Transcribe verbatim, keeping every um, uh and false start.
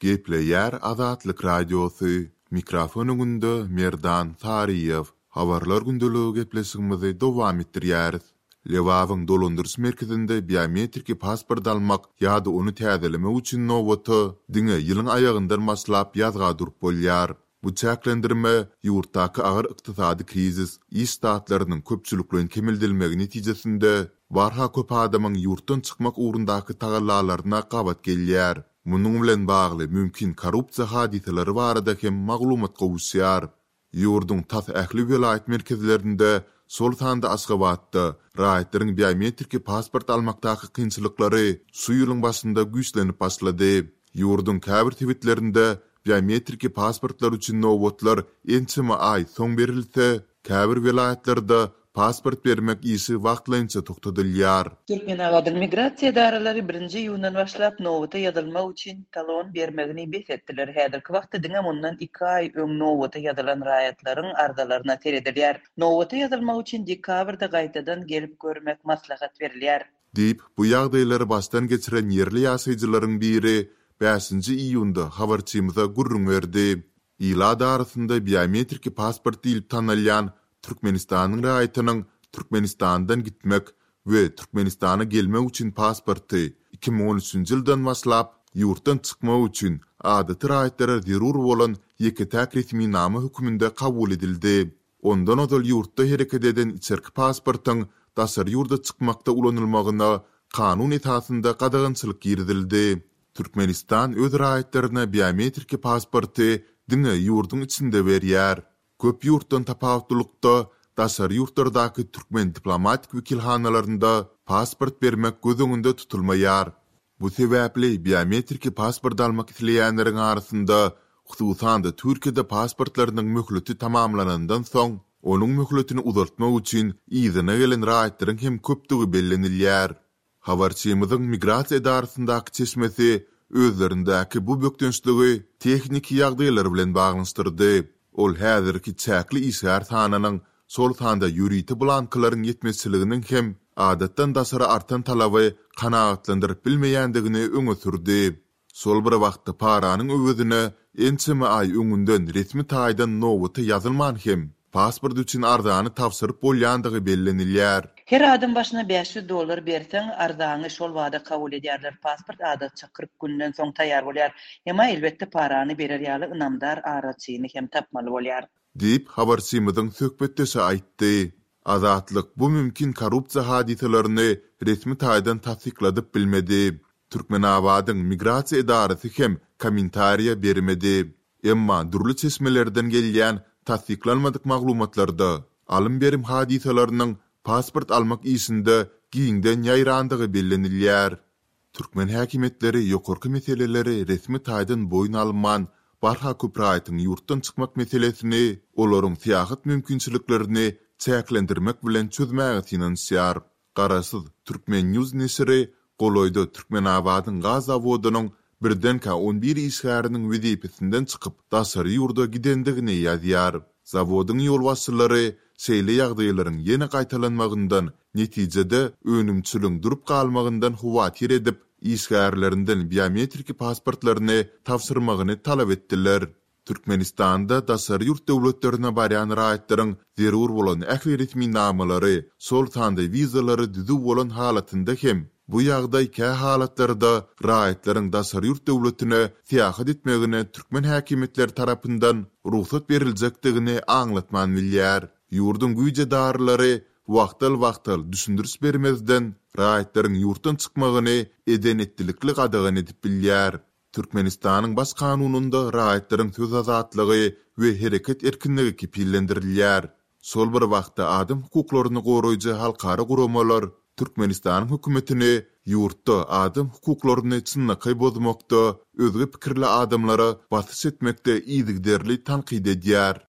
Gepleyer Azatlyk Radiosu, mikrofonunda Merdan Tariyev. Habarlar gündölüğü gepleşigimizi dowam etdirýäris. Lewawyň dolandyrys merkezinde biometrik pasport almak ýa-da onu täzeleme üçin nowata diňe ýylyň aýagyndan başlap ýazga durup bolýar. Bu çäklendirme ýurtdaky agyr ykdysady krizis iş statlarynyň köpçüliklerini kemildilmegi netijesinde barha köp adamyň ýurtdan çykmak ugrundaky tagallalaryna gabat gelýär. Munun bilen bagly mümkin korrupsiýa hadiseleri barada hem maglumat gowuşýar. Ýurdun tas ähli vilayet merkezlerinde sol sanda Aşgabatda raýatlaryň biometrik pasport almakdaky kynçylyklary şu ýylyň başynda güýçlenip başlady. Ýurdun käbir twitlerinde biometrik pasportlar üçin nowatlar ençime ay soň berilse, käbir vilayetlerde pasport bermek işi wagtlança toktatylýar. Türkmenabadyň migrasiýa daralary birinji ýundan başlap nowata ýazylma üçin talon bermegini besetdiler. Häzirki wagtda diňe mundan iki ay öň nowata ýazylan raýatlaryň ardalaryna seredilýär. Nowata ýazylma üçin dekabrda gaýtadan gelip görmek maslahat berilýär. Diýip bu ýagdaýlary başdan geçiren ýerli ýaşaýjylaryň biri beşinji iýunda habarçymyza gurrun berdi. Ýyla darasynda biometrik pasport diýip tanylýan Türkmenistanyň raýatynyň Türkmenistandan gitmek we Türkmenistana gelmek üçin pasporty iki ming on üçinji ýyldan başlap ýurtdan çykmak üçin adaty raýatlara zerur bolan ýeke resmi nama hökmünde kabul edildi. Ondan öňe ýurtda hereket eden içerki pasportyň daşary ýurda çykmakda ulanylmagyna kanun esasynda gadagynçylyk girdildi. Türkmenistan öz raýatlaryna biometrik pasporty diňe ýurdun içinde berýär. Köp ýurtdan tapawutlykda daşary ýurtlardaky türkmen diplomatik wekilhanalarynda pasport bermek göz öňünde tutulmaýar. Bu sebäpli biometrik pasport almak isleýänleriň arasynda hususan da Türkiýede pasportlarynyň möhleti tamamlanandan soň onuň möhletini uzatmak üçin ýygyna gelen raýatlaryň hem köpdigi bellenilýär. Habarçymyzyň migrasiýa idarasyndaky çeşmesi özlerindäki bu bökdençligi tehnik ýagdaýlar bilen baglanyşdyrdy. Ol häzirki çäkli işgär sananyň sol sanda ýüriti blanklaryň ýetmezçiliginiň hem adatdan daşary artan talaby kanagatlandyryp bilmeýändigini öňe sürdi. Sol bir wagtda paranyň öwüdine ençime ay öňünden resmi taýdan nowata ýazylman hem pasport üçin arzany tapşyryp bolýandygy bellenilýär. Her adam başyna beş yüz dollar berseň arzany şol wada kabul edýärler. Pasport adatça kırk günden soň taýýar bolýar. Emma elbetde parany berer ýaly ynamdar araçyny hem tapmaly bolýar. Diýip habarçymyzyň söhbetdesi aýtdy. Azatlyk bu mümkin korrupsiýa hadiselerini resmi taýdan tasdikladyp bilmedi. Türkmenabadyň migrasiýa idarasy hem kommentariýa bermedi. Emma durly çeşmelerden gelýän tasdiklanmadyk maglumatlarda alym berim hadiselerini pasport almak işinde giňden ýaýrandygy bellenilýär. Türkmen häkimetleri ýokarky meseleleri resmi taýdan boýun alman barha köp raýatyň ýurtdan çykmak meselesini, olaryň syýasat mümkinçiliklerini çäklendirmek bilen çözmäge tinanýar. Garasyz Türkmen News nesiri goloýda Türkmenabadyň gaz zawodynyň birden on bir işgäriniň wezipesinden çykyp daşary ýurda gidendigini ýazýar. Zawodyň ýolbaşçylary şeýle ýagdaýlaryň ýene gaýtalanmagyndan netijede önümçülüň durup galmagyndan huwatir edip işgärlerinden biometrik pasportlaryny tapşyrmagyny talap etdiler. Türkmenistanda daşary ýurt döwletlerine barýan raýatlaryň zerur bolan ähli resmi namalary, sol sanda wizalary düzü bolan halatynda hem bu ýagdaý kä halatlarda raýatlaryň daşary ýurt döwletine syýasat etmegine türkmen häkimetleri tarapyndan ruhsat beriljakdigini aňlatman bilýär. Ýurdun güýje darlary wagtal-wagtal düşündüris bermezden raýatlaryň ýurtdan çykmagyny eden etdilikli gadagan edip bilýär. Türkmenistanyň baş kanununda raýatlaryň söz azatlygy we hereket erkinligi kepillendirilýär. Sol bir wagtda adam hukuklaryny goraýjy halkara guramalar Türkmenistanyň hökümetini ýurtda adam hukuklaryny çynnaky bozmakda özge pikirli adamlara basyş etmekde iýdigderli tanqid edýär.